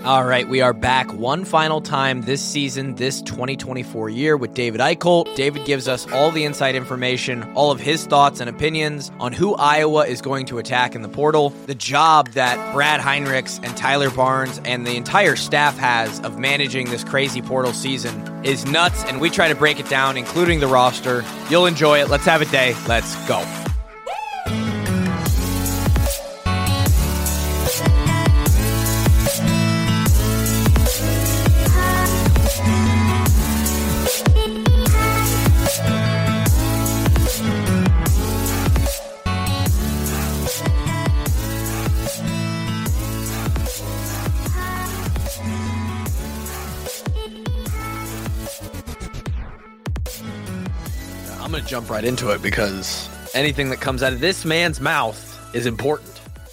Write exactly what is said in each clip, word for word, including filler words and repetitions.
All right, we are back one final time this season, this twenty twenty-four year with David Eichholt. David gives us all the inside information, all of his thoughts and opinions on who Iowa is going to attack in the portal, the job that Brad Heinrichs and Tyler Barnes and the entire staff has of managing this crazy portal season is nuts, and we try to break it down, including the roster. You'll enjoy it. Let's have a day. Let's go. I'm going to jump right into it because anything that comes out of this man's mouth is important.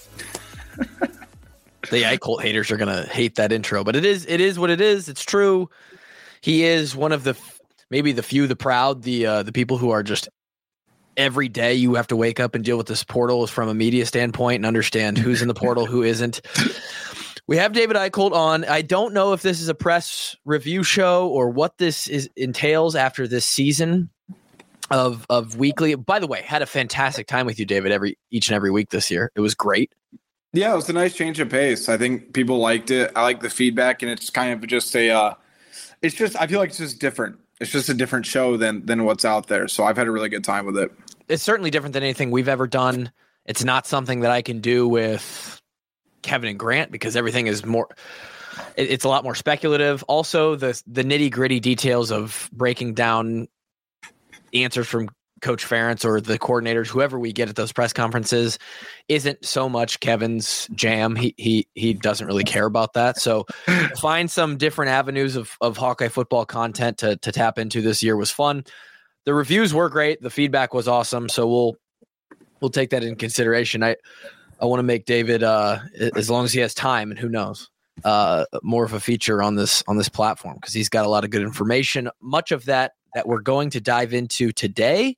The Eichholt haters are going to hate that intro, but it is it is what it is. It's true. He is one of the maybe the few, the proud, the uh, the people who are just every day you have to wake up and deal with this portal from a media standpoint and understand who's in the portal, who isn't. We have David Eichholt on. I don't know if this is a press review show or what this is entails after this season of of weekly. By the way, had a fantastic time with you, David, every each and every week this year. It was great. Yeah, it was a nice change of pace. I think people liked it. I like the feedback, and it's kind of just a uh, it's just I feel like it's just different. It's just a different show than than what's out there. So I've had a really good time with it. It's certainly different than anything we've ever done. It's not something that I can do with Kevin and Grant because everything is more it, it's a lot more speculative. Also, the the nitty-gritty details of breaking down answers from Coach Ferentz or the coordinators, whoever we get at those press conferences, isn't so much Kevin's jam. He he he doesn't really care about that. So find some different avenues of, of Hawkeye football content to to tap into this year was fun. The reviews were great. The feedback was awesome. So we'll we'll take that in consideration. I I want to make David, uh, as long as he has time, and who knows, uh, more of a feature on this on this platform because he's got a lot of good information. Much of that that we're going to dive into today.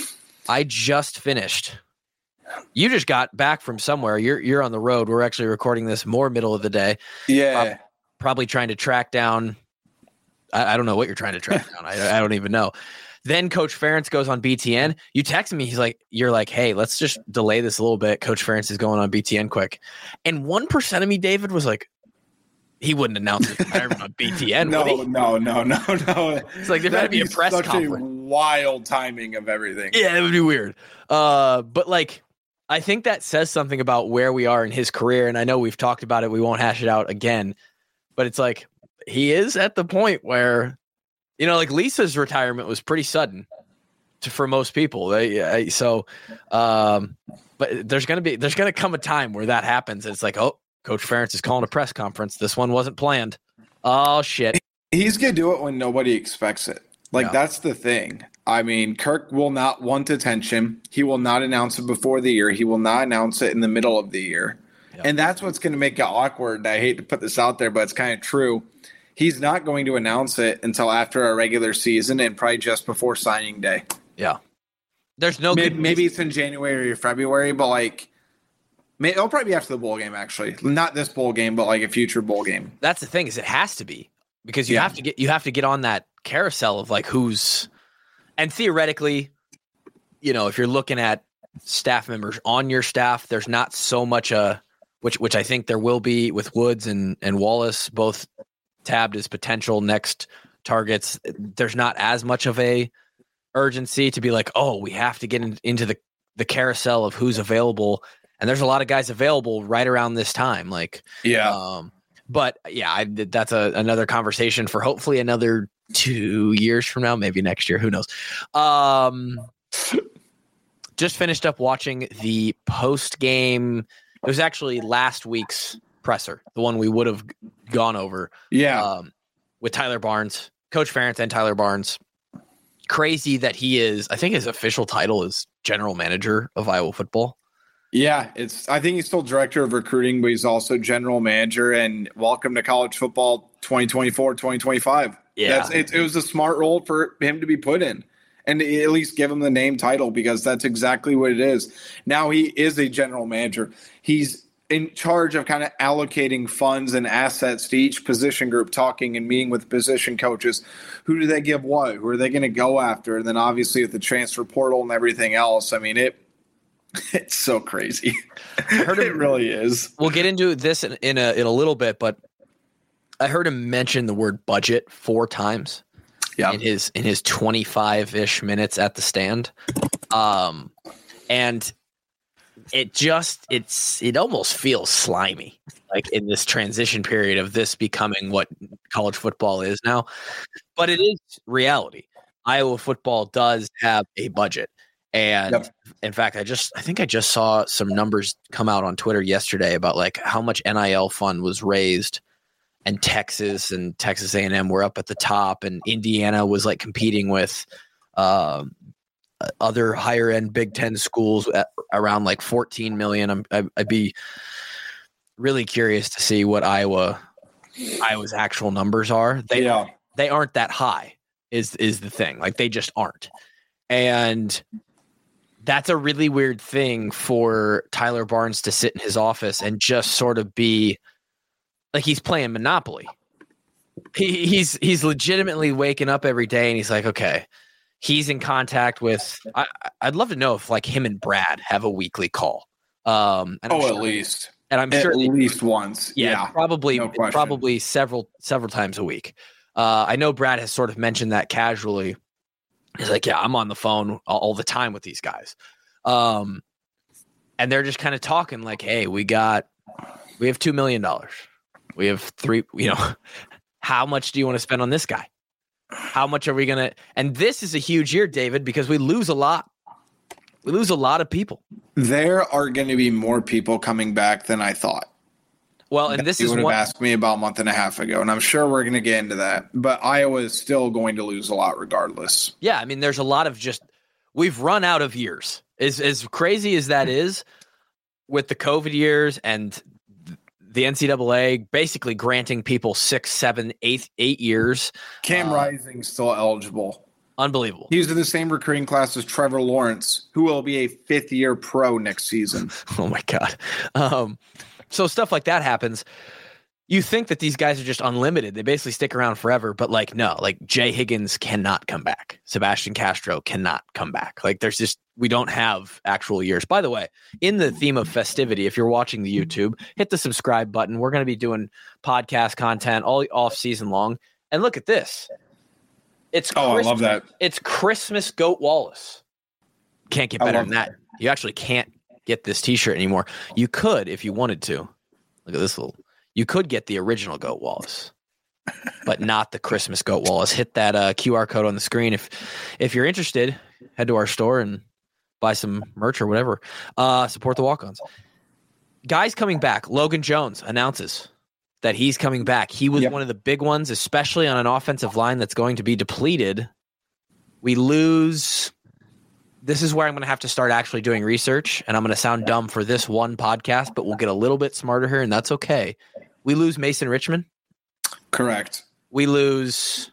I just finished. You just got back from somewhere. You're you're on the road. We're actually recording this more middle of the day. Yeah. Uh, probably trying to track down. I, I don't know what you're trying to track down. I, I don't even know. Then Coach Ferentz goes on B T N. You text me. He's like, you're like, hey, let's just delay this a little bit. Coach Ferentz is going on B T N quick. And one percent of me, David, was like, he wouldn't announce his retirement on B T N. No, would he? no, no, no, no. It's like there had to be a press such conference. A wild timing of everything. Yeah, it would be weird. Uh, but like, I think that says something about where we are in his career. And I know we've talked about it. We won't hash it out again. But it's like he is at the point where, you know, like Lisa's retirement was pretty sudden to, for most people. They, so, um, but there's gonna be there's gonna come a time where that happens. And it's like, oh, Coach Ferentz is calling a press conference. This one wasn't planned. Oh, shit. He's going to do it when nobody expects it. Like, yeah. That's the thing. I mean, Kirk will not want attention. He will not announce it before the year. He will not announce it in the middle of the year. Yep. And that's what's going to make it awkward. I hate to put this out there, but it's kind of true. He's not going to announce it until after our regular season and probably just before signing day. Yeah. There's no maybe, good maybe it's in January or February, but like, it'll probably be after the bowl game, actually. Not this bowl game, but like a future bowl game. That's the thing is it has to be because you yeah. have to get you have to get on that carousel of like who's and theoretically, you know, if you're looking at staff members on your staff, there's not so much a which which I think there will be with Woods and and Wallace both tabbed as potential next targets. There's not as much of a urgency to be like, oh, we have to get in, into the the carousel of who's available. And there's a lot of guys available right around this time. Like, yeah. Um, but yeah, I, that's a, another conversation for hopefully another two years from now, maybe next year. Who knows? Um, just finished up watching the post game. It was actually last week's presser, the one we would have gone over. Yeah. Um, with Tyler Barnes, Coach Ferentz and Tyler Barnes. Crazy that he is, I think his official title is general manager of Iowa football. Yeah, it's. I think he's still director of recruiting, but he's also general manager. And welcome to college football twenty twenty-four, twenty twenty-five. Yeah, that's, it, it was a smart role for him to be put in, and at least give him the name title because that's exactly what it is. Now he is a general manager. He's in charge of kind of allocating funds and assets to each position group, talking and meeting with position coaches. Who do they give what? Who are they going to go after? And then obviously with the transfer portal and everything else, I mean, it it's so crazy. I heard it really is. We'll get into this in, in a in a little bit, but I heard him mention the word budget four times. Yeah. in his in his twenty-five-ish minutes at the stand. Um, and it just it's it almost feels slimy, like in this transition period of this becoming what college football is now. But it is reality. Iowa football does have a budget. And yep. in fact, I just I think I just saw some numbers come out on Twitter yesterday about like how much N I L fund was raised. And Texas and Texas A and M were up at the top, and Indiana was like competing with um, other higher end Big Ten schools at around like fourteen million. I'm, I, I'd be really curious to see what Iowa Iowa's actual numbers are. They yeah. they aren't that high. Is is the thing? Like they just aren't, and that's a really weird thing for Tyler Barnes to sit in his office and just sort of be. Like he's playing Monopoly. He, he's he's legitimately waking up every day and he's like, okay, he's in contact with. I, I'd love to know if like him and Brad have a weekly call. Um, and oh, sure, at least, and I'm at sure at least once. Yeah, yeah probably no probably several several times a week. Uh, I know Brad has sort of mentioned that casually. He's like, yeah, I'm on the phone all, all the time with these guys, um, and they're just kind of talking like, hey, we got we have two million dollars. We have three, you know, how much do you want to spend on this guy? How much are we going to, and this is a huge year, David, because we lose a lot. We lose a lot of people. There are going to be more people coming back than I thought. Well, and this you is would have what asked me about a month and a half ago, and I'm sure we're going to get into that, but Iowa is still going to lose a lot regardless. Yeah. I mean, there's a lot of just, we've run out of years. As, as crazy as that is with the COVID years and the N C double A basically granting people six, seven, eight, eight years. Cam uh, Rising still eligible. Unbelievable. He's in the same recruiting class as Trevor Lawrence, who will be a fifth year pro next season. Oh my God. Um, so stuff like that happens. You think that these guys are just unlimited. They basically stick around forever, but like, no, like Jay Higgins cannot come back. Sebastian Castro cannot come back. Like there's just, we don't have actual years. By the way, in the theme of festivity, if you're watching the YouTube, hit the subscribe button. We're going to be doing podcast content all off season long. And look at this. It's oh, Christmas, I love that. It's Christmas Goat Wallace. Can't get better than that. that. You actually can't get this t-shirt anymore. You could if you wanted to. Look at this little. You could get the original Goat Wallace, but not the Christmas Goat Wallace. Hit that uh, Q R code on the screen if if you're interested. Head to our store and buy some merch or whatever. Uh, support the walk-ons. Guys coming back. Logan Jones announces that he's coming back. He was yep. one of the big ones, especially on an offensive line that's going to be depleted. We lose. This is where I'm going to have to start actually doing research, and I'm going to sound dumb for this one podcast, but we'll get a little bit smarter here, and that's okay. We lose Mason Richman. Correct. We lose.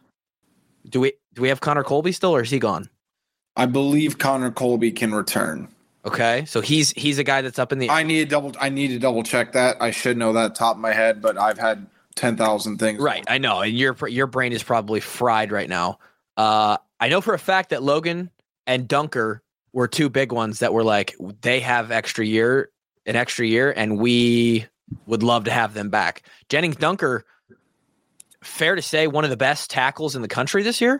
Do we do we have Connor Colby still, or is he gone? I believe Connor Colby can return. Okay, so he's he's a guy that's up in the. I need to double. I need to double check that. I should know that top of my head, but I've had ten thousand things. Right, I know, and your your brain is probably fried right now. Uh, I know for a fact that Logan and Dunker were two big ones that were like they have extra year, an extra year, and we would love to have them back. Jennings Dunker, fair to say, one of the best tackles in the country this year.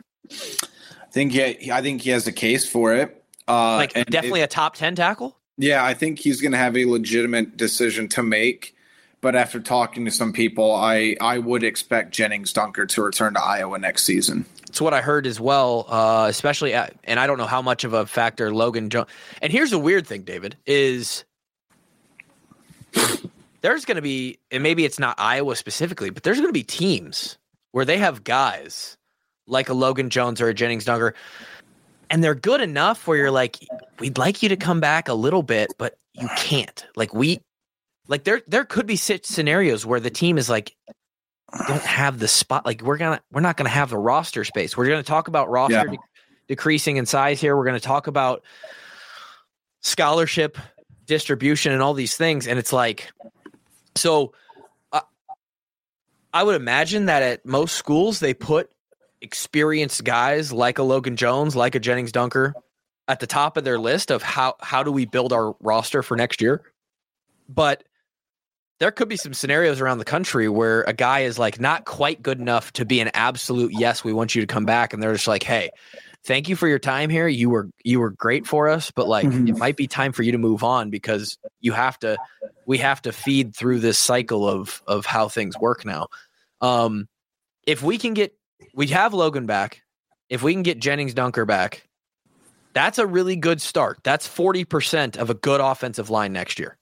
I think he, I think he has a case for it. Uh, like definitely it, a top ten tackle. Yeah, I think he's going to have a legitimate decision to make. But after talking to some people, I, I would expect Jennings Dunker to return to Iowa next season. It's what I heard as well, uh, especially at, and I don't know how much of a factor Logan Jones. And here's the weird thing, David, is there's going to be, and maybe it's not Iowa specifically, but there's going to be teams where they have guys like a Logan Jones or a Jennings Dunker, and they're good enough where you're like, we'd like you to come back a little bit, but you can't. Like we, like there, there could be scenarios where the team is like, don't have the spot. Like we're gonna, we're not gonna have the roster space. We're gonna talk about roster yeah. de- decreasing in size here. We're gonna talk about scholarship distribution and all these things, and it's like So uh, I would imagine that at most schools they put experienced guys like a Logan Jones, like a Jennings Dunker at the top of their list of how, how do we build our roster for next year. But there could be some scenarios around the country where a guy is like not quite good enough to be an absolute yes, we want you to come back. And they're just like, hey, thank you for your time here. You were you were great for us, but like mm-hmm. it might be time for you to move on because you have to we have to feed through this cycle of of how things work now. Um, if we can get we have Logan back, if we can get Jennings Dunker back, that's a really good start. That's forty percent of a good offensive line next year.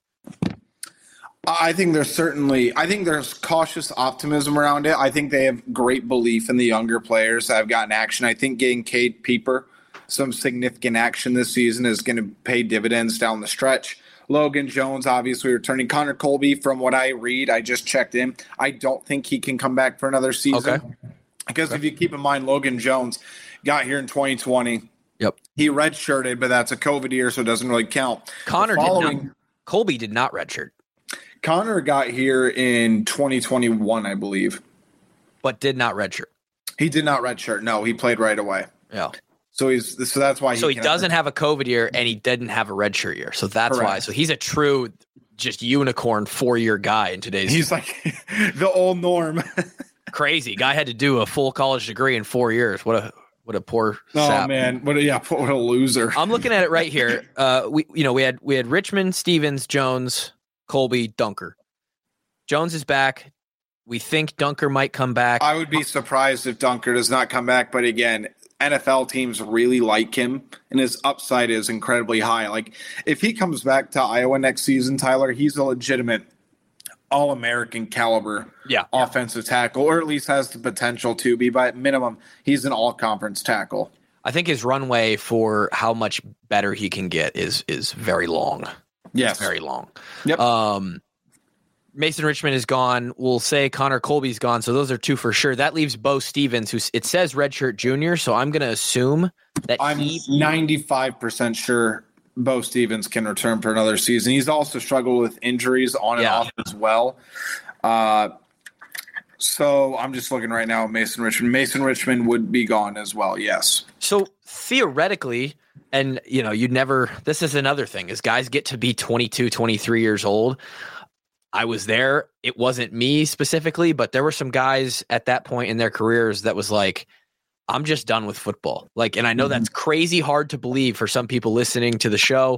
I think there's certainly, I think there's cautious optimism around it. I think they have great belief in the younger players that have gotten action. I think getting Cade Pieper some significant action this season is going to pay dividends down the stretch. Logan Jones, obviously returning. Connor Colby, from what I read, I just checked in. I don't think he can come back for another season. Okay. Because okay. if you keep in mind, Logan Jones got here in twenty twenty. Yep. He redshirted, but that's a COVID year, so it doesn't really count. Connor following, did not. Colby did not redshirt. Connor got here in twenty twenty-one, I believe. But did not redshirt. He did not redshirt. No, he played right away. Yeah. So he's so that's why he So he doesn't have a COVID year and he didn't have a redshirt year. So that's Correct. why. So he's a true just unicorn four-year guy in today's He's like the old norm. Crazy. Guy had to do a full college degree in four years. What a what a poor Oh sap. man, what a yeah, what a loser. I'm looking at it right here. Uh we you know, we had we had Richmond, Stevens, Jones, Colby, Dunker. Jones is back. We think Dunker might come back. I would be surprised if Dunker does not come back, but again, N F L teams really like him, and his upside is incredibly high. Like, if he comes back to Iowa next season, Tyler, he's a legitimate all-American caliber yeah. offensive tackle, or at least has the potential to be. By minimum, he's an all-conference tackle. I think his runway for how much better he can get is is very long. Yes. It's very long. Yep. Um, Mason Richmond is gone. We'll say Connor Colby's gone. So those are two for sure. That leaves Bo Stevens, who it says redshirt junior. So I'm going to assume that I'm he, ninety-five percent sure Bo Stevens can return for another season. He's also struggled with injuries on and yeah. off as well. Uh, so I'm just looking right now at Mason Richmond. Mason Richmond would be gone as well. Yes. So theoretically, and you know, you'd never, this is another thing is guys get to be twenty-two, twenty-three years old. I was there. It wasn't me specifically, but there were some guys at that point in their careers that was like, I'm just done with football. Like, and I know mm-hmm. that's crazy hard to believe for some people listening to the show.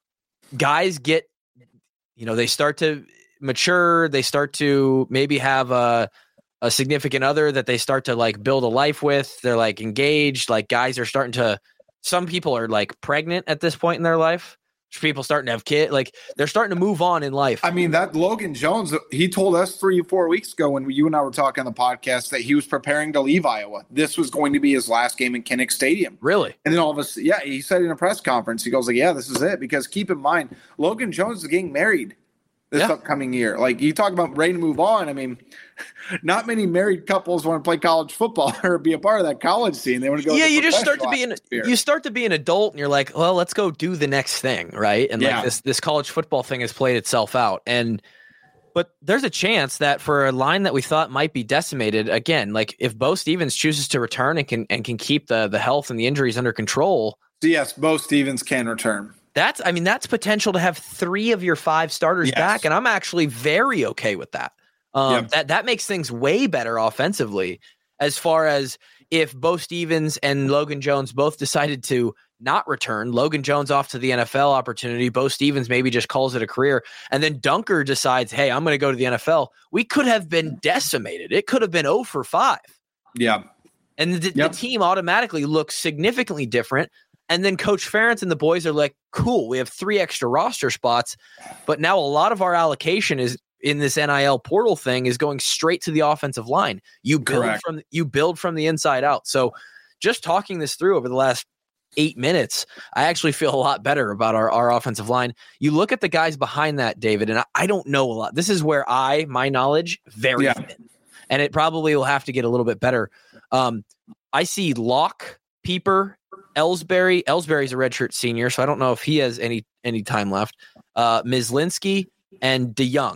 Guys get, you know, they start to mature. They start to maybe have a, a significant other that they start to like build a life with. They're like engaged. Like guys are starting to, some people are like pregnant at this point in their life. People starting to have kids, like they're starting to move on in life. I mean, that Logan Jones, he told us three or four weeks ago when you and I were talking on the podcast that he was preparing to leave Iowa. This was going to be his last game in Kinnick Stadium. Really? And then all of a sudden, yeah, he said in a press conference, he goes like, yeah, this is it. Because keep in mind, Logan Jones is getting married this yeah. upcoming year. Like you talk about ready to move on. I mean, not many married couples want to play college football or be a part of that college scene. They want to go. Yeah, to you just start to be an you start to be an adult, and you're like, well, let's go do the next thing, right? And yeah. like this this college football thing has played itself out, and but there's a chance that for a line that we thought might be decimated again, like if Bo Stevens chooses to return and can and can keep the the health and the injuries under control. So yes, Bo Stevens can return. That's I mean that's potential to have three of your five starters yes. back, and I'm actually very okay with that. Um, yep. That that makes things way better offensively. As far as if Bo Stevens and Logan Jones both decided to not return, Logan Jones off to the N F L opportunity, Bo Stevens maybe just calls it a career, and then Dunker decides, hey, I'm going to go to the N F L. We could have been decimated. It could have been zero for five. Yeah, and the, yep. the team automatically looks significantly different. And then Coach Ferentz and the boys are like, cool, we have three extra roster spots, but now a lot of our allocation is in this N I L portal thing is going straight to the offensive line. You build Correct. from you build from the inside out. So just talking this through over the last eight minutes, I actually feel a lot better about our, our offensive line. You look at the guys behind that, David, and I, I don't know a lot. This is where I, my knowledge, very yeah. thin. And it probably will have to get a little bit better. Um, I see Locke, Pieper, Ellsbury. Ellsbury's a redshirt senior, so I don't know if he has any any time left. Uh, Myslinski and DeYoung.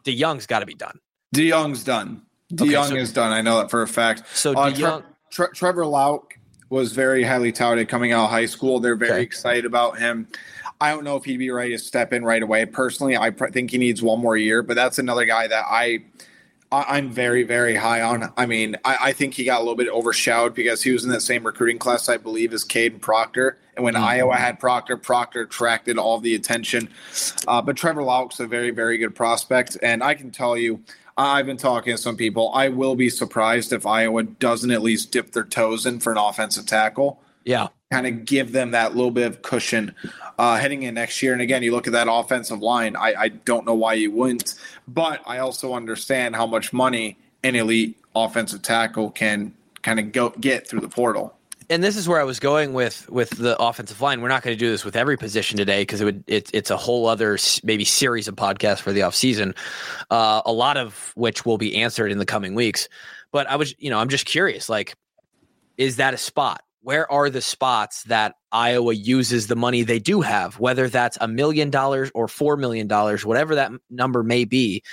DeYoung's got to be done. DeYoung's done. DeYoung okay, so, is done. I know that for a fact. So uh, DeYoung, Tre- Tre- Trevor Lauck was very highly touted coming out of high school. They're very okay. excited about him. I don't know if he'd be ready to step in right away. Personally, I pr- think he needs one more year, but that's another guy that I, I I'm very, very high on. I mean, I, I think he got a little bit overshadowed because he was in that same recruiting class, I believe, as Caden Proctor. And when mm-hmm. Iowa had Proctor, Proctor attracted all the attention. Uh, but Trevor Lauck's a very, very good prospect. And I can tell you, I've been talking to some people. I will be surprised if Iowa doesn't at least dip their toes in for an offensive tackle. Yeah. Kind of give them that little bit of cushion uh, heading in next year. And again, you look at that offensive line, I, I don't know why you wouldn't, but I also understand how much money an elite offensive tackle can kind of go get through the portal. And this is where I was going with with the offensive line. We're not going to do this with every position today because it would it, it's a whole other maybe series of podcasts for the offseason, uh, a lot of which will be answered in the coming weeks. But I was, you know, I'm just curious, like, is that a spot? Where are the spots that Iowa uses the money they do have, whether that's a million dollars or four million dollars, whatever that number may be?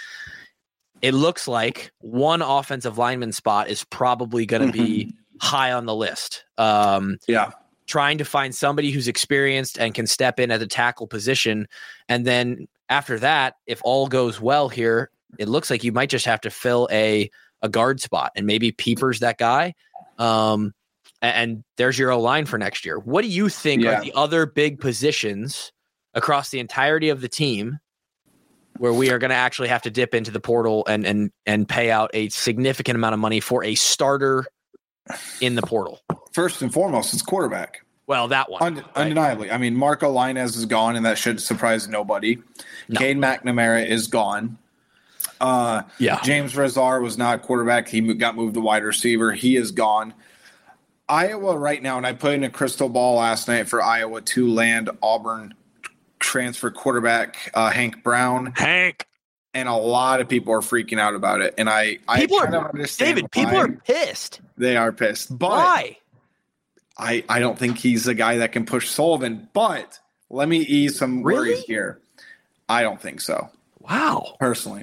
It looks like one offensive lineman spot is probably going to be high on the list. Um, yeah. Trying to find somebody who's experienced and can step in at the tackle position. And then after that, if all goes well here, it looks like you might just have to fill a, a guard spot, and maybe Pieper's that guy. Um, and there's your O-line for next year. What do you think yeah. are the other big positions across the entirety of the team where we are going to actually have to dip into the portal and and and pay out a significant amount of money for a starter in the portal? First and foremost, it's quarterback. Well, that one. Und- right? Undeniably. I mean, Marco Lainez is gone, and that should surprise nobody. No. Cade McNamara is gone. Uh, yeah. James Rezar was not quarterback. He got moved to wide receiver. He is gone. Iowa right now, and I put in a crystal ball last night for Iowa to land Auburn transfer quarterback uh, Hank Brown. Hank. And a lot of people are freaking out about it. And I, people I kind are, of understand David, people why. are pissed. They are pissed. But why? I, I don't think he's a guy that can push Sullivan. But let me ease some really? worries here. I don't think so. Wow. Personally.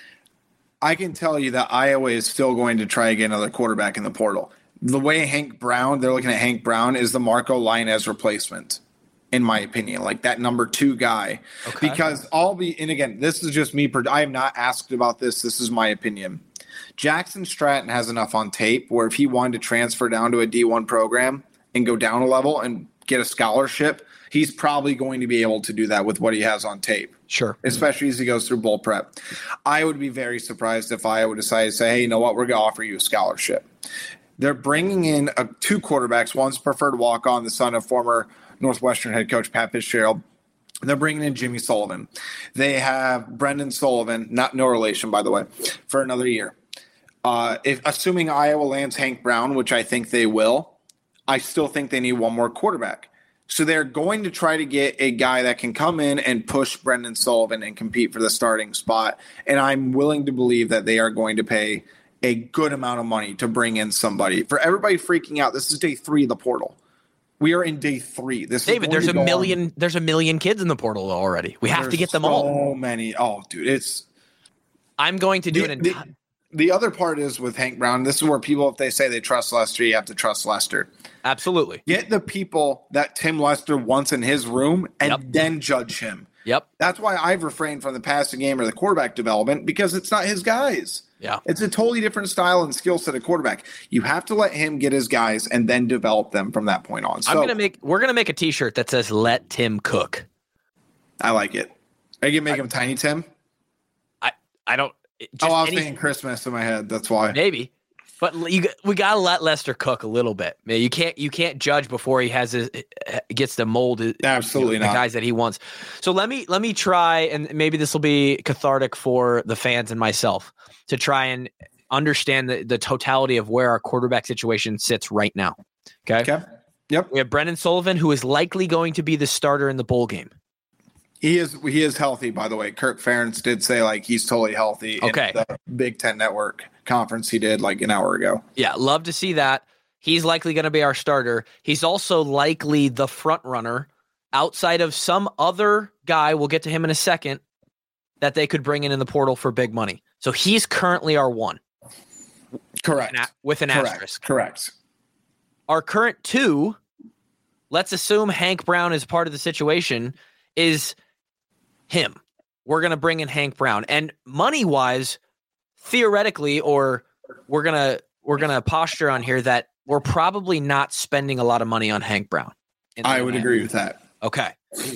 I can tell you that Iowa is still going to try to get another quarterback in the portal. The way Hank Brown, they're looking at Hank Brown, is the Marco Lainez replacement, in my opinion, like that number two guy. Okay. Because I'll be, and again, this is just me. I am not asked about this. This is my opinion. Jackson Stratton has enough on tape where if he wanted to transfer down to a D one program and go down a level and get a scholarship, he's probably going to be able to do that with what he has on tape. Sure. Especially as he goes through bowl prep. I would be very surprised if Iowa decided to say, hey, you know what, we're going to offer you a scholarship. They're bringing in a, two quarterbacks. One's preferred walk-on, the son of former Northwestern head coach Pat Fitzgerald. They're bringing in Jimmy Sullivan. They have Brendan Sullivan, not no relation, by the way, for another year. Uh, if, assuming Iowa lands Hank Brown, which I think they will, I still think they need one more quarterback. So they're going to try to get a guy that can come in and push Brendan Sullivan and compete for the starting spot. And I'm willing to believe that they are going to pay a good amount of money to bring in somebody. For everybody freaking out, this is day three of the portal. We are in day three. This David, is there's a million. On. There's a million kids in the portal already. We have there's to get them so all. So many. Oh, dude, it's. I'm going to do the, it in. The, the other part is with Hank Brown. This is where people, if they say they trust Lester, you have to trust Lester. Absolutely. Get the people that Tim Lester wants in his room, and yep. then judge him. Yep. That's why I've refrained from the passing game or the quarterback development, because it's not his guys. Yeah. It's a totally different style and skill set of quarterback. You have to let him get his guys and then develop them from that point on. So, I'm gonna make we're gonna make a t-shirt that says "Let Tim cook." I like it. Are you gonna make I, him Tiny Tim? I I don't just Oh, I was any, thinking Christmas in my head. That's why. Maybe. But you, we gotta let Lester cook a little bit. Man, you can't you can't judge before he has his gets to mold. Absolutely you know, not. The guys that he wants. So let me let me try, and maybe this will be cathartic for the fans and myself to try and understand the, the totality of where our quarterback situation sits right now. Okay. Okay. Yep. We have Brendan Sullivan, who is likely going to be the starter in the bowl game. He is he is healthy, by the way. Kirk Ferentz did say like he's totally healthy. Okay. In the Big Ten Network conference he did like an hour ago. Yeah, love to see that. He's likely going to be our starter. He's also likely the front runner outside of some other guy. We'll get to him in a second. that they could bring in in the portal for big money. So he's currently our one. Correct. With an, with an Correct. asterisk. Correct. Our current two, let's assume Hank Brown is part of the situation, is him. We're going to bring in Hank Brown. And money-wise, theoretically, or we're going to we're going to posture on here that we're probably not spending a lot of money on Hank Brown. I would agree with that. Okay.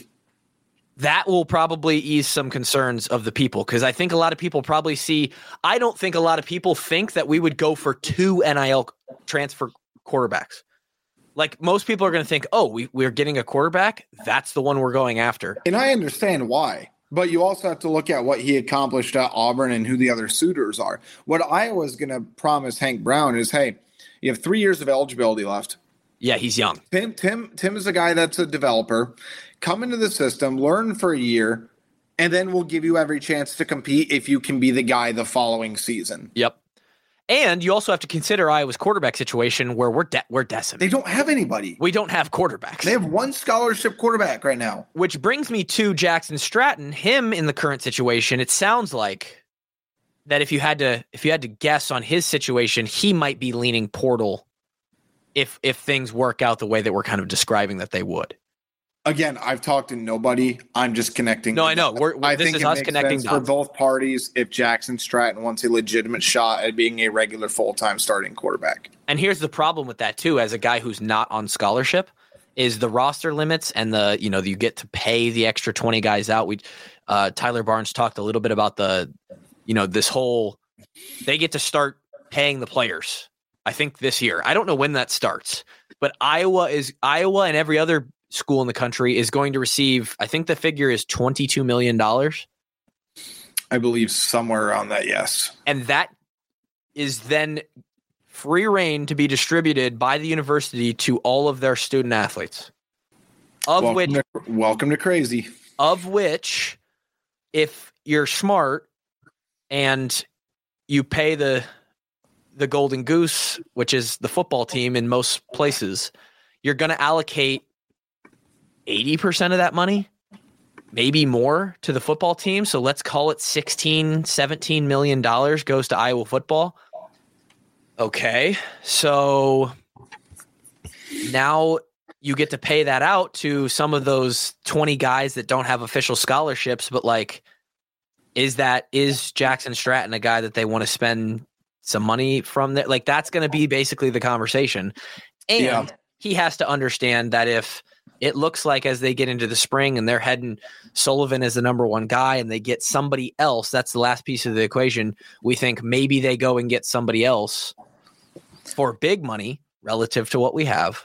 That will probably ease some concerns of the people, because I think a lot of people probably see – I don't think a lot of people think that we would go for two N I L transfer quarterbacks. Like, most people are going to think, oh, we, we're getting a quarterback? That's the one we're going after. And I understand why. But you also have to look at what he accomplished at Auburn and who the other suitors are. What Iowa's going to promise Hank Brown is, hey, you have three years of eligibility left. Yeah, he's young. Tim Tim Tim is a guy that's a developer. Come into the system, learn for a year, and then we'll give you every chance to compete if you can be the guy the following season. Yep. And you also have to consider Iowa's quarterback situation, where we're de- we're decimated. They don't have anybody. We don't have quarterbacks. They have one scholarship quarterback right now. Which brings me to Jackson Stratton. Him in the current situation, it sounds like that if you had to if you had to guess on his situation, he might be leaning portal if if things work out the way that we're kind of describing that they would. Again, I've talked to nobody. I'm just connecting. No, I know. We're, we're, I this think is it us makes connecting sense for dots. both parties if Jackson Stratton wants a legitimate shot at being a regular full-time starting quarterback. And here's the problem with that too, as a guy who's not on scholarship, is the roster limits and the, you know, you get to pay the extra twenty guys out. We, uh, Tyler Barnes talked a little bit about the, you know, this whole, they get to start paying the players, I think this year. I don't know when that starts, but Iowa is Iowa and every other school in the country is going to receive, I think the figure is twenty-two million dollars. I believe somewhere around that, yes. And that is then free reign to be distributed by the university to all of their student athletes. Of welcome which, to, welcome to crazy. Of which, if you're smart and you pay the the Golden Goose, which is the football team in most places, you're going to allocate eighty percent of that money, maybe more, to the football team. So let's call it sixteen, seventeen million dollars goes to Iowa football. Okay. So now you get to pay that out to some of those twenty guys that don't have official scholarships, but like, is that, is Jackson Stratton a guy that they want to spend some money from there? Like, that's going to be basically the conversation. And Yeah. he has to understand that if it looks like as they get into the spring and they're heading Sullivan as the number one guy and they get somebody else, that's the last piece of the equation. We think maybe they go and get somebody else for big money relative to what we have.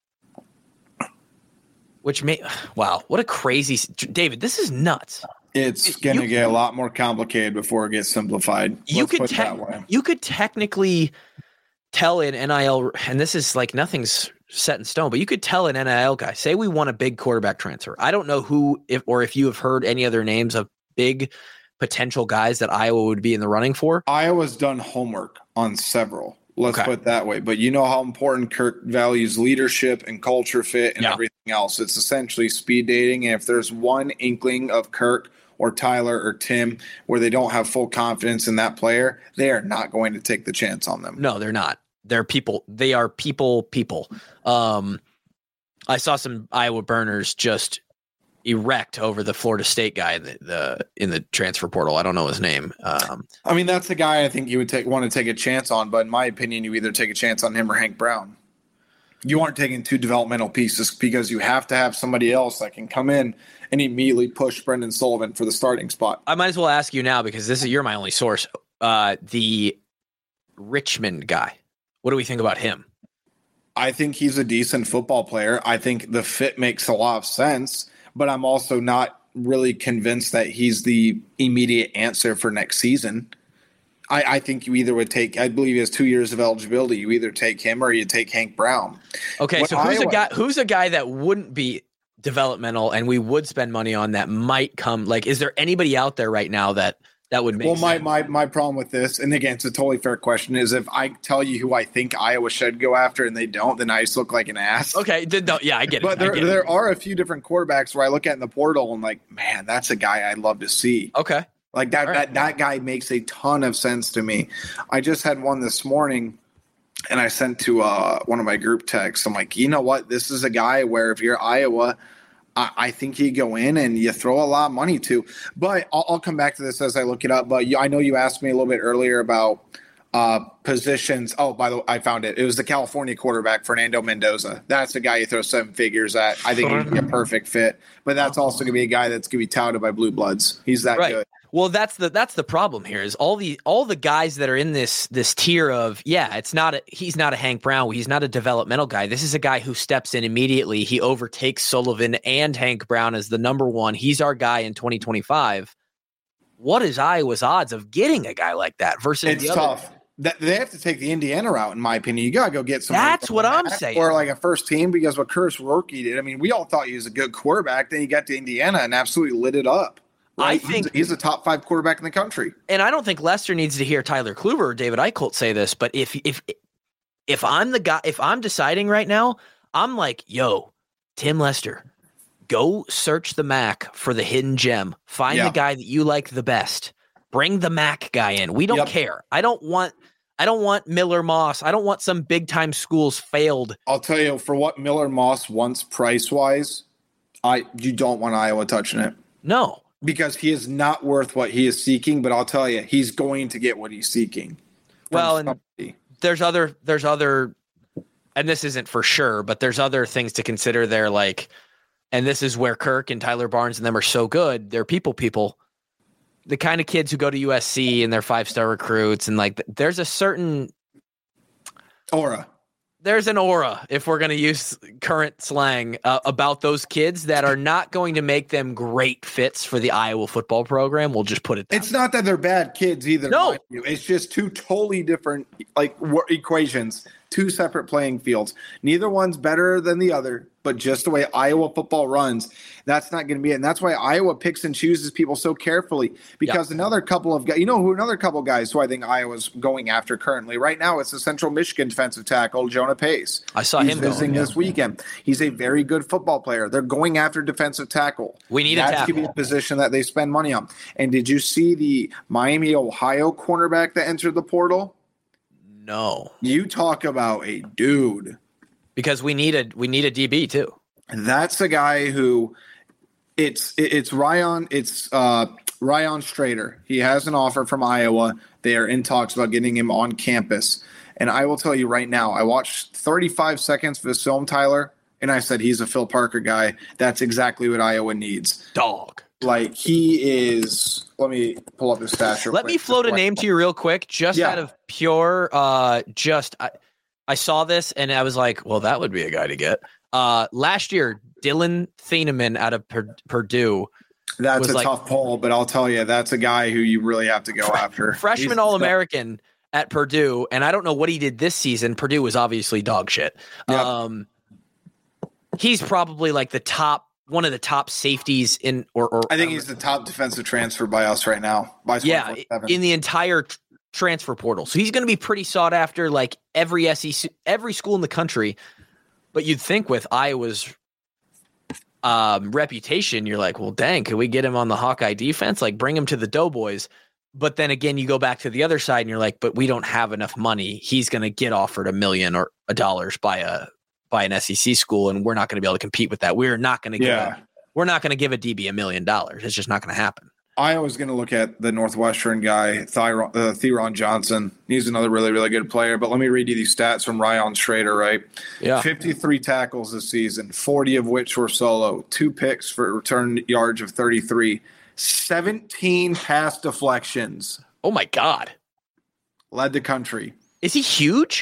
Which may, wow, what a crazy, David, this is nuts. It's going to get a lot more complicated before it gets simplified. You Let's could put it te- that way. you could technically tell an N I L, and this is like nothing's set in stone, but you could tell an N I L guy, say we want a big quarterback transfer. I don't know who, if or if you have heard any other names of big potential guys that Iowa would be in the running for. Iowa's done homework on several. Let's Okay. put it that way. But you know how important Kirk values leadership and culture fit and Yeah. everything else. It's essentially speed dating. And if there's one inkling of Kirk or Tyler or Tim where they don't have full confidence in that player, they are not going to take the chance on them. No, they're not. They're people. They are people, people. Um, I saw some Iowa burners just erect over the Florida State guy in the, the in the transfer portal. I don't know his name. Um, I mean, that's the guy I think you would take want to take a chance on. But in my opinion, you either take a chance on him or Hank Brown. You aren't taking two developmental pieces because you have to have somebody else that can come in and immediately push Brendan Sullivan for the starting spot. I might as well ask you now because this is you're my only source. Uh, the Richmond guy. What do we think about him? I think he's a decent football player. I think the fit makes a lot of sense, but I'm also not really convinced that he's the immediate answer for next season. I, I think you either would take, I believe he has two years of eligibility. You either take him or you take Hank Brown. Okay, What so who's Iowa- a guy who's a guy that wouldn't be developmental and we would spend money on that might come? Like, is there anybody out there right now that that would make Well, my, sense? my my problem with this, and again, it's a totally fair question, is if I tell you who I think Iowa should go after and they don't, then I just look like an ass. Okay, th- no, yeah, I get it. But there I get it. there are a few different quarterbacks where I look at in the portal and like, man, that's a guy I'd love to see. Okay. Like that, Right. that, that guy makes a ton of sense to me. I just had one this morning and I sent to uh, one of my group texts. I'm like, you know what? This is a guy where if you're Iowa, I, I think you go in and you throw a lot of money to. But I'll, I'll come back to this as I look it up. But you, I know you asked me a little bit earlier about uh, positions. Oh, by the way, I found it. It was the California quarterback, Fernando Mendoza. That's the guy you throw seven figures at. I think he'd be a perfect fit. But that's also going to be a guy that's going to be touted by Blue Bloods. He's that Right. good. Well, that's the that's the problem here is all the all the guys that are in this this tier of yeah, it's not a, he's not a Hank Brown, he's not a developmental guy. This is a guy who steps in immediately. He overtakes Sullivan and Hank Brown as the number one. He's our guy in twenty twenty-five. What is Iowa's odds of getting a guy like that versus It's the other? tough. That they have to take the Indiana route, in my opinion. You gotta go get some. That's what I'm saying. Or like a first team, because what Curtis Rourke did. I mean, we all thought he was a good quarterback. Then he got to Indiana and absolutely lit it up. Right? I think he's, he's a top five quarterback in the country. And I don't think Lester needs to hear Tyler Kluber or David Eichholt say this, but if if if I'm the guy, if I'm deciding right now, I'm like, yo, Tim Lester, go search the M A C for the hidden gem. Find Yeah. the guy that you like the best. Bring the M A C guy in. We don't Yep. care. I don't want I don't want Miller Moss. I don't want some big time schools failed. I'll tell you, for what Miller Moss wants price wise, I you don't want Iowa touching it. No. Because he is not worth what he is seeking, but I'll tell you, he's going to get what he's seeking. from Well, and somebody. there's other there's other and this isn't for sure, but there's other things to consider there, like, and this is where Kirk and Tyler Barnes and them are so good. They're people people. The kind of kids who go to U S C and they're five star recruits, and like there's a certain Aura. there's an aura, if we're going to use current slang, uh, about those kids that are not going to make them great fits for the Iowa football program. We'll just put it that It's not that they're bad kids either. No. mind you. It's just two totally different like w- equations, two separate playing fields. Neither one's better than the other, but just the way Iowa football runs, that's not going to be it. And that's why Iowa picks and chooses people so carefully. Because another couple of guys, you know who another couple of guys who I think Iowa's going after currently right now, it's the Central Michigan defensive tackle Jonah Pace. I saw He's him going, visiting yeah. this weekend. He's a very good football player. They're going after defensive tackle. We need a That's tackle. gonna be a position that they spend money on. And did you see the Miami, Ohio cornerback that entered the portal? No, You talk about a dude. because we need a we need a D B too. That's the guy who it's it's Ryan it's uh Ryan Strader. He has an offer from Iowa. They are in talks about getting him on campus. And I will tell you right now, I watched thirty-five seconds of this film, Tyler, and I said he's a Phil Parker guy. That's exactly what Iowa needs. Dog. Like he is. Let me pull up his stats. real Let quick. me float a name to you real quick, just Yeah. out of pure, uh, just I, I saw this and I was like, well, that would be a guy to get. Uh, last year, Dylan Thieneman out of Pur- Purdue, That's was a like- tough poll, but I'll tell you, that's a guy who you really have to go after. freshman He's- All American at Purdue, and I don't know what he did this season. Purdue was obviously dog shit. Yep. Um, he's probably like the top, one of the top safeties in, or, or I think he's the top defensive transfer by us right now. By yeah, twenty-four seven. in the entire tr- transfer portal. So he's going to be pretty sought after, like every S E C, every school in the country. But you'd think with Iowa's um, reputation, you're like, well, dang, could we get him on the Hawkeye defense? Like, bring him to the Doughboys. But then again, you go back to the other side, and you're like, but we don't have enough money. He's going to get offered a million or a dollars by a by an S E C school, and we're not going to be able to compete with that. We're not going to give. Yeah. A, we're not going to give a D B a million dollars. It's just not going to happen. I was going to look at the Northwestern guy, Thyron, uh, Theron Johnson. He's another really, really good player. But let me read you these stats from Ryan Strader, right? Yeah. fifty-three tackles this season, forty of which were solo, two picks for return yards of thirty-three, seventeen pass deflections, Oh my God. led the country. Is he huge?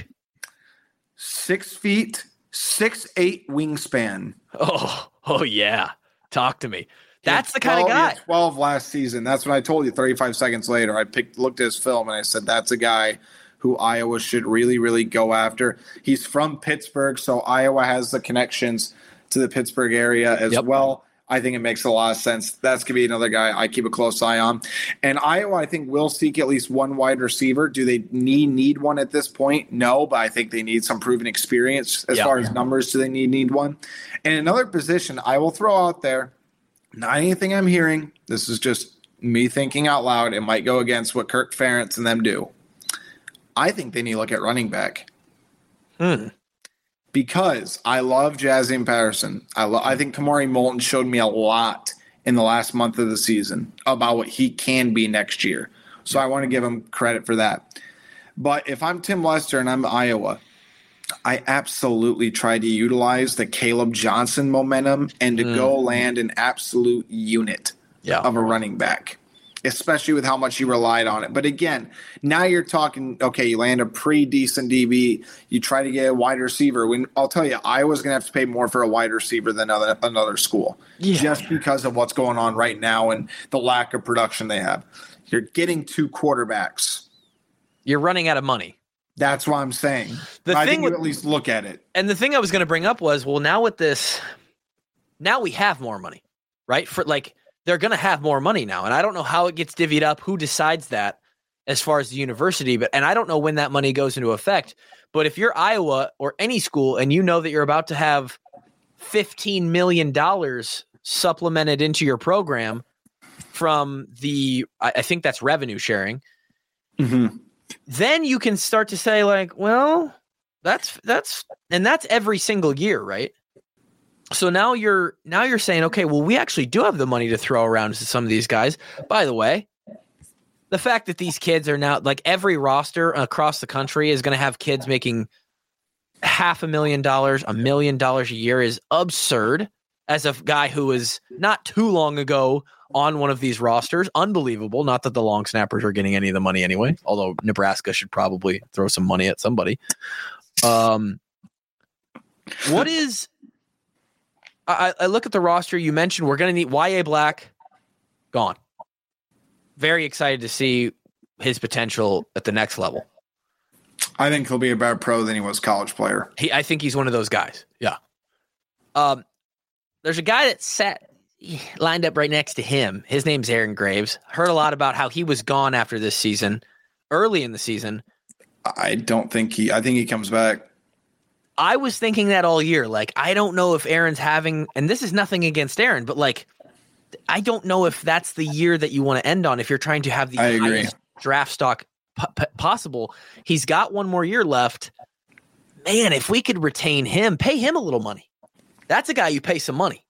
Six feet, six eight wingspan. Oh, oh yeah. Talk to me. That's the kind of twelve, guy. he had twelve last season. That's what I told you. thirty-five seconds later, I picked, looked at his film, and I said, that's a guy who Iowa should really, really go after. He's from Pittsburgh, so Iowa has the connections to the Pittsburgh area as Yep. well. I think it makes a lot of sense. That's going to be another guy I keep a close eye on. And Iowa, I think, will seek at least one wide receiver. Do they need need one at this point? No, but I think they need some proven experience. As Yeah. far as numbers, do they need need one? And another position I will throw out there, not anything I'm hearing. This is just me thinking out loud, it might go against what Kirk Ferentz and them do. I think they need to look at running back. Hmm. Because I love Jazian Patterson. I, lo- I think Kamari Moulton showed me a lot in the last month of the season about what he can be next year. So I want to give him credit for that. But if I'm Tim Lester and I'm Iowa, I absolutely try to utilize the Caleb Johnson momentum and to mm. go land an absolute unit yeah. of a running back, especially with how much you relied on it. But again, now you're talking, okay, you land a pretty decent D B. You try to get a wide receiver. When I'll tell you, Iowa's going to have to pay more for a wide receiver than other, another school yeah. just because of what's going on right now and the lack of production they have. You're getting two quarterbacks. You're running out of money. That's what I'm saying. The I thing think with, you at least look at it. And the thing I was going to bring up was, well, now with this, now we have more money, right? For like, they're going to have more money now. And I don't know how it gets divvied up, who decides that as far as the university, but, and I don't know when that money goes into effect, but if you're Iowa or any school and you know that you're about to have fifteen million dollars supplemented into your program from the, I, I think that's revenue sharing, mm-hmm. then you can start to say like, well, that's, that's, and that's every single year, right? So now you're, now you're saying, okay, well, we actually do have the money to throw around to some of these guys. By the way, the fact that these kids are now, like every roster across the country is going to have kids making half a million dollars, a million dollars a year is absurd. As a guy who was not too long ago on one of these rosters, unbelievable. Not that the long snappers are getting any of the money anyway, although Nebraska should probably throw some money at somebody. Um, what is, I, I look at the roster. You mentioned we're going to need Y A Black gone. Very excited to see his potential at the next level. I think he'll be a better pro than he was college player. He, I think he's one of those guys. Yeah. Um, there's a guy that sat lined up right next to him. His name's Aaron Graves. Heard a lot about how he was gone after this season, early in the season. I don't think he, I think he comes back. I was thinking that all year. Like, I don't know if Aaron's having, and this is nothing against Aaron, but like, I don't know if that's the year that you want to end on if you're trying to have the I highest agree. draft stock p- p- possible. He's got one more year left. Man, if we could retain him, pay him a little money. That's a guy you pay some money.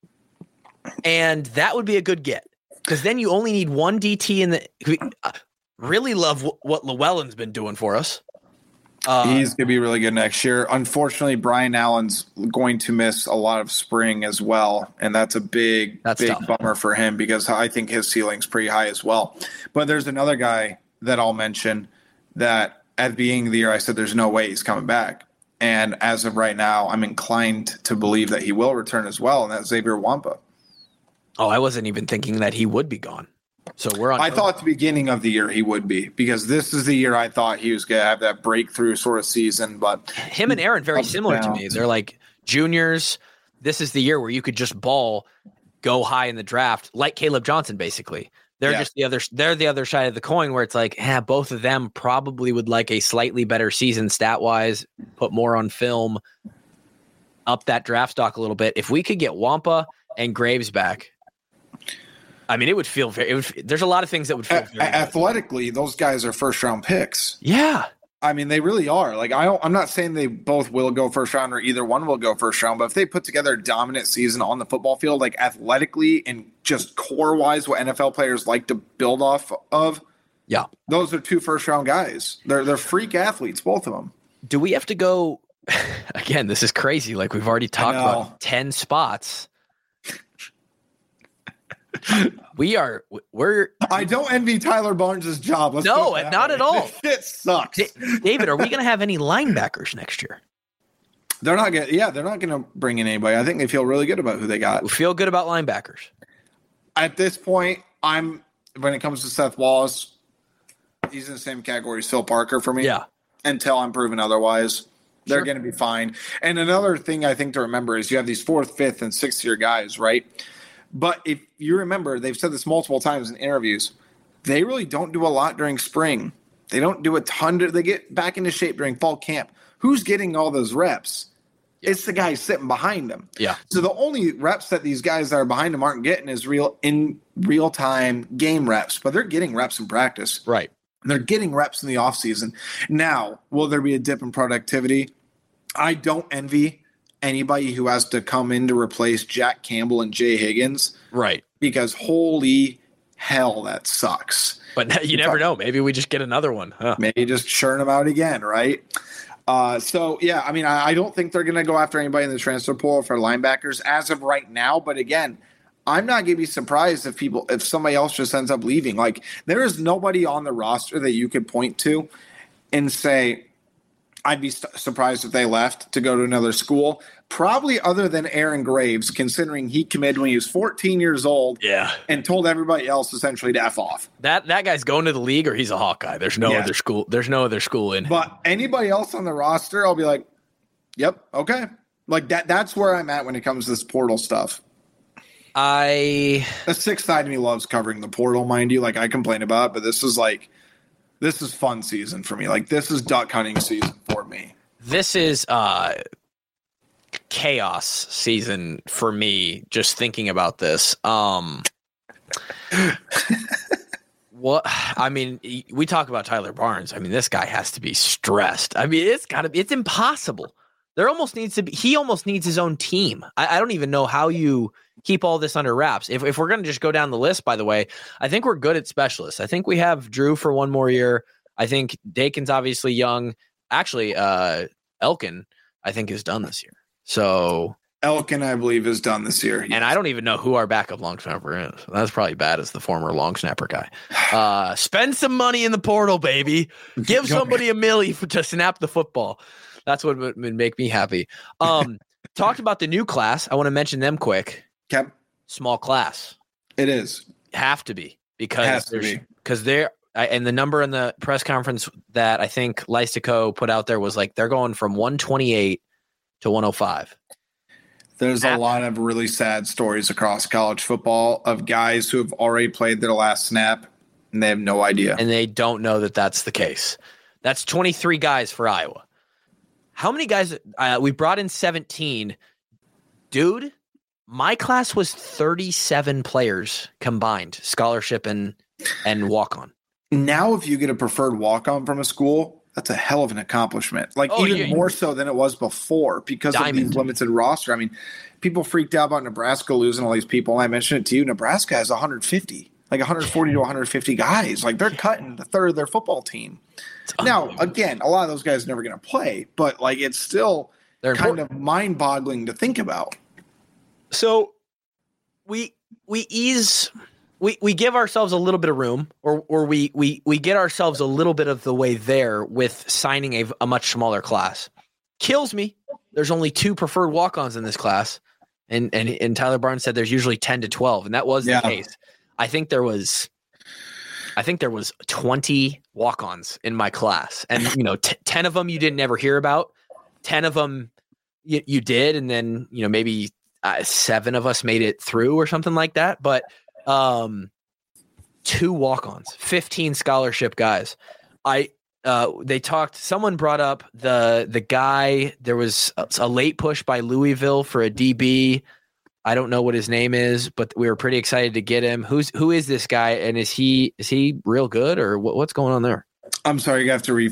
And that would be a good get. Because then you only need one D T in the uh, – really love w- what Llewellyn's been doing for us. Uh, He's going to be really good next year. Unfortunately, Brian Allen's going to miss a lot of spring as well, and that's a big, that's big tough. bummer for him because I think his ceiling's pretty high as well. But there's another guy that I'll mention that at the beginning of the year I said there's no way he's coming back. And as of right now, I'm inclined to believe that he will return as well, and that's Xavier Wampa. Oh, I wasn't even thinking that he would be gone. So we're on. I thought at the beginning of the year he would be because this is the year I thought he was going to have that breakthrough sort of season. But him and Aaron very similar to me. They're like juniors. This is the year where you could just ball, go high in the draft, like Caleb Johnson. Basically, they're yeah. just the other. They're the other side of the coin where it's like, yeah, both of them probably would like a slightly better season stat wise, put more on film, up that draft stock a little bit. If we could get Wampa and Graves back. I mean, it would feel very. It would, there's a lot of things that would feel very a- athletically. Those guys are first round picks. Yeah, I mean, they really are. Like, I don't, I'm not saying they both will go first round or either one will go first round, but if they put together a dominant season on the football field, like athletically and just core wise, what N F L players like to build off of, yeah, those are two first round guys. They're they're freak athletes, both of them. Do we have to go again? This is crazy. Like we've already talked about ten spots. We are we're I don't envy Tyler Barnes' job. Let's no, not way. at all. It sucks. D- David, are we going to have any linebackers next year? They're not going to, yeah, they're not going to bring in anybody. I think they feel really good about who they got. We feel good about linebackers. At this point, I'm, when it comes to Seth Wallace, he's in the same category as Phil Parker for me. Yeah. Until I'm proven otherwise. They're Sure. going to be fine. And another thing I think to remember is you have these fourth, fifth, and sixth year guys, right? But if you remember, they've said this multiple times in interviews, they really don't do a lot during spring. They don't do a ton. To, they get back into shape during fall camp. Who's getting all those reps? Yeah. It's the guy sitting behind him. Yeah. So the only reps that these guys that are behind him aren't getting is real in real time game reps, but they're getting reps in practice. Right. They're getting reps in the offseason. Now, will there be a dip in productivity? I don't envy anybody who has to come in to replace Jack Campbell and Jay Higgins. Right. Because holy hell, that sucks. But you never know. Maybe we just get another one. Huh. Maybe just churn them out again, right? Uh, so, yeah, I mean, I, I don't think they're going to go after anybody in the transfer pool for linebackers as of right now. But again, I'm not going to be surprised if people, if somebody else just ends up leaving. Like, there is nobody on the roster that you could point to and say, I'd be st- surprised if they left to go to another school. Probably other than Aaron Graves, considering he committed when he was fourteen years old. Yeah. And told everybody else essentially to F off. That that guy's going to the league or he's a Hawkeye. There's no yeah. other school. There's no other school in. But anybody else on the roster, I'll be like, yep, okay. Like that. That's where I'm at when it comes to this portal stuff. I the sixth side of me loves covering the portal, mind you. Like I complain about it, but this is like this is fun season for me. Like this is duck hunting season for me. This is uh chaos season for me, just thinking about this. Um what I mean, we talk about Tyler Barnes. I mean, this guy has to be stressed. I mean, it's gotta be it's impossible. There almost needs to be he almost needs his own team. I, I don't even know how you keep all this under wraps. If if we're gonna just go down the list, by the way, I think we're good at specialists. I think we have Drew for one more year. I think Dakin's obviously young. Actually, uh Elkin, I think, is done this year. So Elkin, I believe, is done this year. Yes. And I don't even know who our backup long snapper is. That's probably bad as the former long snapper guy. Uh, spend some money in the portal, baby. Give somebody a milli for, to snap the football. That's what would, would make me happy. Um, talked about the new class. I want to mention them quick. Okay. Small class. It is. Have to be because there's because they're and the number in the press conference that I think Lystico put out there was like they're going from one twenty-eight to one oh five. There's a lot of really sad stories across college football of guys who have already played their last snap and they have no idea. And they don't know that that's the case. That's twenty-three guys for Iowa. How many guys? Uh, we brought in seventeen. Dude, my class was thirty-seven players combined, scholarship and and walk-on. Now, if you get a preferred walk-on from a school, that's a hell of an accomplishment. Like oh, even yeah. more so than it was before because Diamond. of these limited roster. I mean, people freaked out about Nebraska losing all these people. And I mentioned it to you. Nebraska has one hundred fifty, like one hundred forty to one hundred fifty guys. Like they're cutting the third of their football team. Now, again, a lot of those guys are never going to play, but like it's still they're kind important. of mind-boggling to think about. So we we ease. We we give ourselves a little bit of room, or or we we we get ourselves a little bit of the way there with signing a, a much smaller class. Kills me. There's only two preferred walk-ons in this class, and and and Tyler Barnes said there's usually ten to twelve, and that was yeah. the case. I think there was, I think there was twenty walk-ons in my class, and you know, t- ten of them you didn't ever hear about, ten of them you, you did, and then you know maybe uh, seven of us made it through or something like that, but. Um, two walk-ons, fifteen scholarship guys. I uh, they talked. Someone brought up the the guy. There was a, a late push by Louisville for a D B. I don't know what his name is, but we were pretty excited to get him. Who's who is this guy, and is he is he real good or what, what's going on there? I'm sorry, you have to re,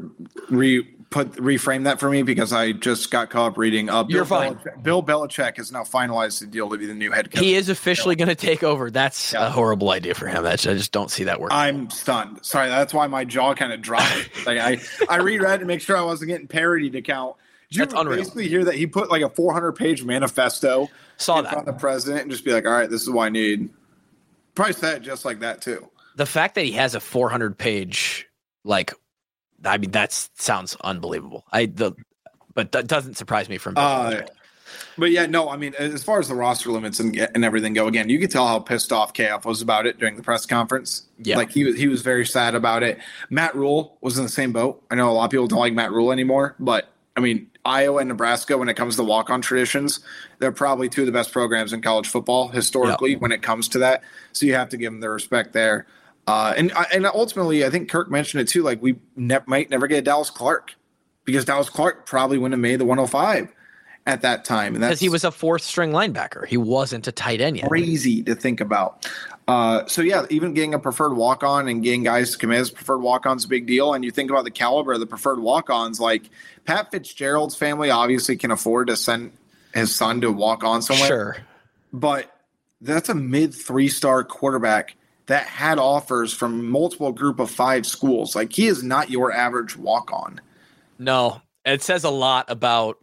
re put reframe that for me because I just got caught up reading. Uh, Bill You're fine. Belichick, Bill Belichick has now finalized the deal to be the new head coach. He is officially going to take over. That's yeah. a horrible idea for him. That's, I just don't see that working. I'm stunned. Sorry, that's why my jaw kind of dropped. like I, I reread to make sure I wasn't getting parodied account. Did you that's basically hear that he put like a four hundred page manifesto Saw in that. front of the president and just be like, all right, this is what I need. Probably said it just like that too. The fact that he has a four hundred page like. I mean, that sounds unbelievable. I the, but that doesn't surprise me from. Uh, but yeah, no. I mean, as far as the roster limits and and everything go, again, you could tell how pissed off K F was about it during the press conference. Yeah, like he was he was very sad about it. Matt Rule was in the same boat. I know a lot of people don't like Matt Rule anymore, but I mean, Iowa and Nebraska, when it comes to walk-on traditions, they're probably two of the best programs in college football historically yep. when it comes to that. So you have to give them their respect there. Uh, and and ultimately, I think Kirk mentioned it too. Like we ne- might never get a Dallas Clark because Dallas Clark probably wouldn't have made the one oh five. at that time. And Because that's he was a fourth string linebacker. He wasn't a tight end yet. crazy to think about. Uh, so, yeah, even getting a preferred walk-on and getting guys to commit as preferred walk-on is a big deal. And you think about the caliber of the preferred walk-ons, like Pat Fitzgerald's family obviously can afford to send his son to walk on somewhere. Sure. But that's a mid three-star quarterback that had offers from multiple group of five schools. Like, he is not your average walk-on. No, it says a lot about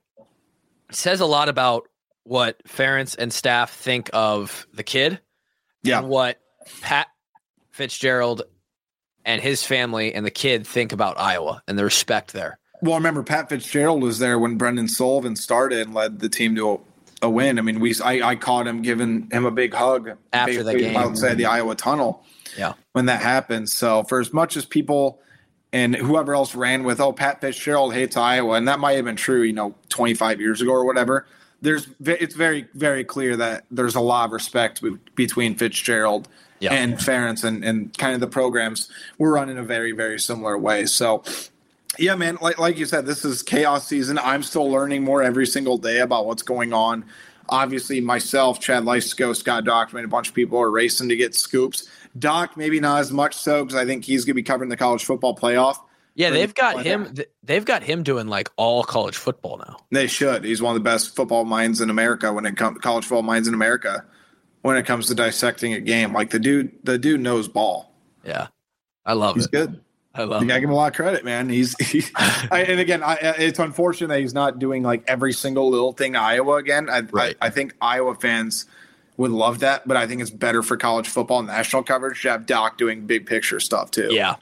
it says a lot about what Ferentz and staff think of the kid. Yeah. And what Pat Fitzgerald and his family and the kid think about Iowa and the respect there. Well, remember, Pat Fitzgerald was there when Brendan Sullivan started and led the team to a, a win. I mean, we I, I caught him giving him a big hug after the game outside the Iowa tunnel. Yeah, when that happened. So for as much as people and whoever else ran with, oh, Pat Fitzgerald hates Iowa, and that might have been true, you know, twenty-five years ago or whatever. There's it's very, very clear that there's a lot of respect between Fitzgerald yeah. and Ferentz, and, and kind of the programs were run in a very, very similar way. So, yeah, man, like, like you said, this is chaos season. I'm still learning more every single day about what's going on. Obviously, myself, Chad Leistiko, Scott Dochman, a bunch of people are racing to get scoops. Doc, maybe not as much so, because I think he's going to be covering the college football playoff. Yeah, they've got him. They've got him doing like all college football now. They should. He's one of the best football minds in America when it comes college football minds in America when it comes to dissecting a game. Like the dude, the dude knows ball. Yeah, I love he's it. He's good. I love. You gotta it. give him a lot of credit, man. He's he, I, and again, I, it's unfortunate that he's not doing like every single little thing Iowa again. I, right. I, I think Iowa fans would love that, but I think it's better for college football national coverage to have Doc doing big picture stuff too. Yeah.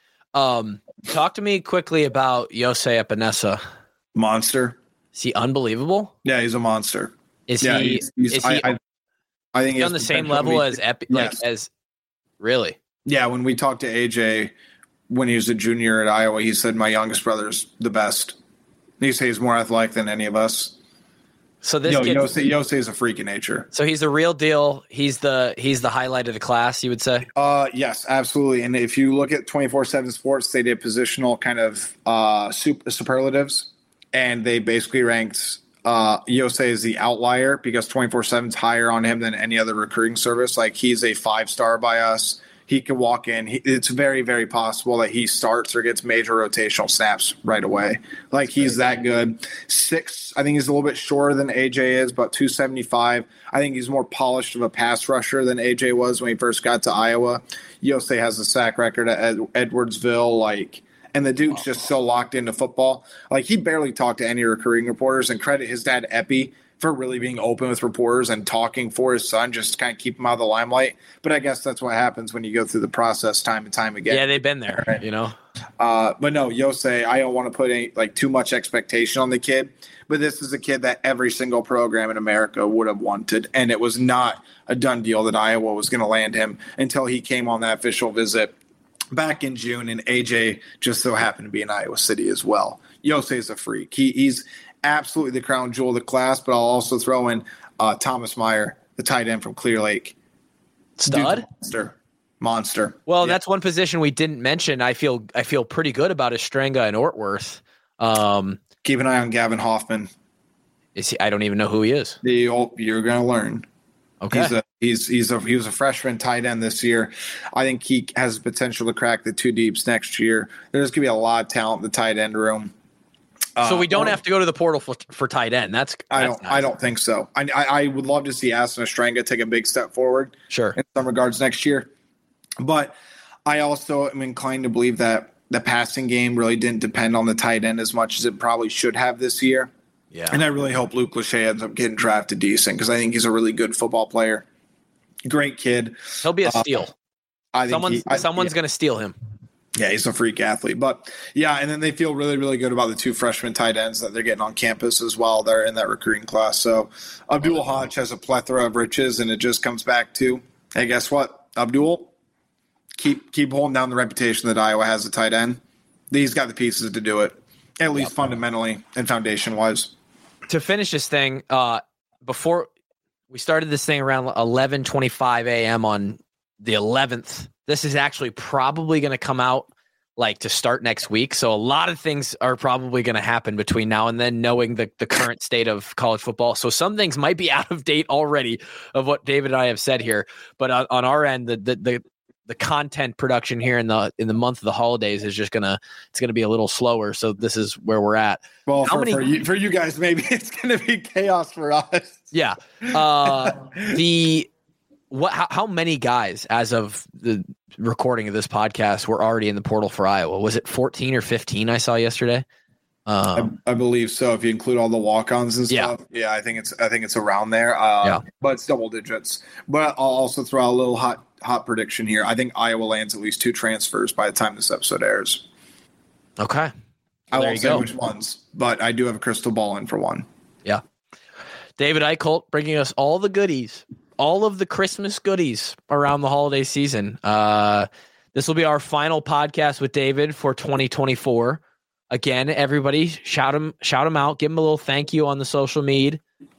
Um, talk to me quickly about Jose Epinesa. Monster. Is he unbelievable? Yeah, he's a monster. Is yeah, he? He's, he's, is I, he? I, I think he's on the same level be, as Epi, like yes. as really. Yeah, when we talked to A J when he was a junior at Iowa, he said my youngest brother's the best. He said he's more athletic than any of us. So this Yo, kid, Jose, Jose is a freak of nature. So he's the real deal. He's the he's the highlight of the class, you would say? Uh, yes, absolutely. And if you look at twenty-four seven Sports, they did positional kind of uh, super, superlatives, and they basically ranked uh, Jose as the outlier because twenty-four seven's higher on him than any other recruiting service. Like he's a five-star by us. He can walk in. He, it's very, very possible that he starts or gets major rotational snaps right away. Like he's that good. Six, I think he's a little bit shorter than A J is, but two seventy-five. I think he's more polished of a pass rusher than A J was when he first got to Iowa. Jose has a sack record at Ed- Edwardsville, like, and the dude's just so locked into football. Like he barely talked to any recruiting reporters, and credit his dad Epi for really being open with reporters and talking for his son, just to kind of keep him out of the limelight. But I guess that's what happens when you go through the process time and time again. Yeah, they've been there, right. you know. Uh, but no, Jose, I don't want to put any like too much expectation on the kid. But this is a kid that every single program in America would have wanted, and it was not a done deal that Iowa was going to land him until he came on that official visit back in June, and A J just so happened to be in Iowa City as well. Jose is a freak. He, he's absolutely the crown jewel of the class, but I'll also throw in uh, Thomas Meyer, the tight end from Clear Lake. Stud? Monster. Monster. Well, yeah. That's one position we didn't mention. I feel I feel pretty good about Estrenga and Ortworth. Um, Keep an eye on Gavin Hoffman. Is he? I don't even know who he is. The old, you're going to learn. Okay. He's a he's he's a he was a freshman tight end this year. I think he has the potential to crack the two deeps next year. There's going to be a lot of talent in the tight end room. So we don't uh, have to go to the portal for, for tight end. That's, that's I don't nice. I don't think so. I, I I would love to see Aston Estrenga take a big step forward. Sure. In some regards next year, but I also am inclined to believe that the passing game really didn't depend on the tight end as much as it probably should have this year. Yeah. And I really hope Luke Lachey ends up getting drafted decent because I think he's a really good football player. Great kid. He'll be a steal. Uh, I think someone's he, I, someone's yeah. going to steal him. Yeah, he's a freak athlete. But, yeah, and then they feel really, really good about the two freshman tight ends that they're getting on campus as well. They're in that recruiting class. So Abdul Hodge has a plethora of riches, and it just comes back to, hey, guess what? Abdul, keep keep holding down the reputation that Iowa has a tight end. He's got the pieces to do it, at least yep. fundamentally and foundation-wise. To finish this thing, uh, before we started this thing around eleven twenty-five a.m. on the eleventh, this is actually probably going to come out like to start next week. So a lot of things are probably going to happen between now and then, knowing the, the current state of college football. So some things might be out of date already of what David and I have said here, but on, on our end, the, the, the, the content production here in the, in the month of the holidays is just going to, it's going to be a little slower. So this is where we're at. Well, for, many, for, you, for you guys, maybe it's going to be chaos for us. Yeah. Uh, the, what, how, how many guys as of the recording of this podcast were already in the portal for Iowa? Was it fourteen or fifteen I saw yesterday? Um, I, I believe so. If you include all the walk-ons and stuff, yeah, yeah I think it's I think it's around there. Uh, yeah. But it's double digits. But I'll also throw out a little hot hot prediction here. I think Iowa lands at least two transfers by the time this episode airs. Okay, well, I won't say go. which ones, but I do have a crystal ball in for one. Yeah, David Eichholt bringing us all the goodies. All of the Christmas goodies around the holiday season. Uh, this will be our final podcast with David for twenty twenty-four. Again, everybody shout him, shout him out. Give him a little thank you on the social media.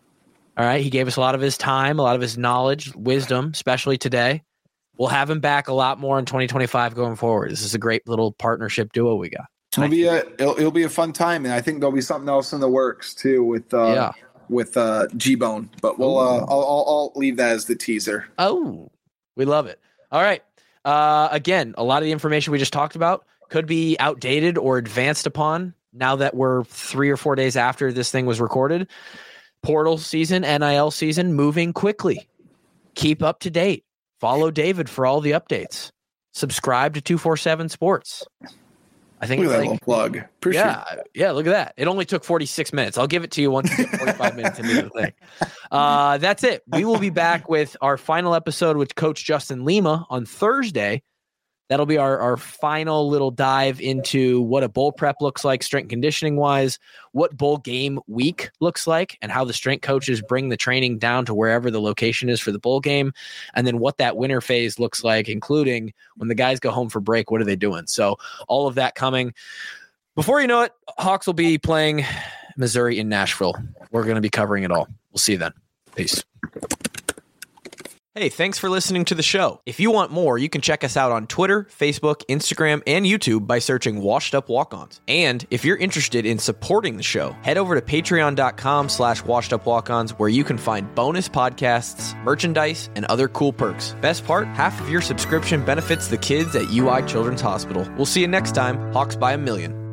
All right. He gave us a lot of his time, a lot of his knowledge, wisdom, especially today. We'll have him back a lot more in twenty twenty-five going forward. This is a great little partnership duo we got. It'll be a, it'll, it'll be a fun time. And I think there'll be something else in the works too with, uh, yeah. with uh, G-Bone, but we'll uh, I'll, I'll, I'll leave that as the teaser. Oh, we love it. All right. Uh, again, a lot of the information we just talked about could be outdated or advanced upon now that we're three or four days after this thing was recorded. Portal season, N I L season, moving quickly. Keep up to date. Follow David for all the updates. Subscribe to two forty-seven Sports. I think look at like, that little plug. Appreciate yeah, it. yeah. Look at that. It only took forty-six minutes. I'll give it to you once you get forty-five minutes into the thing. Uh, that's it. We will be back with our final episode with Coach Justin Lima on Thursday. That'll be our, our final little dive into what a bowl prep looks like, strength conditioning wise, what bowl game week looks like, and how the strength coaches bring the training down to wherever the location is for the bowl game, and then what that winter phase looks like, including when the guys go home for break, what are they doing? So all of that coming. Before you know it, Hawks will be playing Missouri in Nashville. We're going to be covering it all. We'll see you then. Peace. Hey, thanks for listening to the show. If you want more, you can check us out on Twitter, Facebook, Instagram, and YouTube by searching Washed Up Walk-Ons. And if you're interested in supporting the show, head over to patreon.com slash washed up walk-ons, where you can find bonus podcasts, merchandise, and other cool perks. Best part, half of your subscription benefits the kids at U I Children's Hospital. We'll see you next time. Hawks by a million.